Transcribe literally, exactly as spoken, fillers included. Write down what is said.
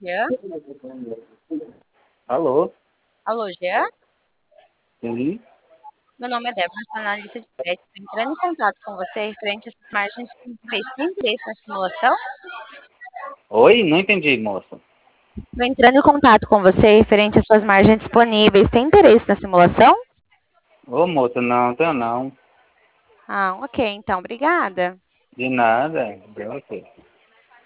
Jean? Alô? Alô, Jean? Sim. Meu nome é Débora, sou analista de crédito. Estou entrando em contato com você referente às suas margens disponíveis. Tem interesse na simulação? Oi? Não entendi, moça. Estou entrando em contato com você referente às suas margens disponíveis. Tem interesse na simulação? Ô, moça, não, tenho não. Ah, ok, então, obrigada. De nada. De você.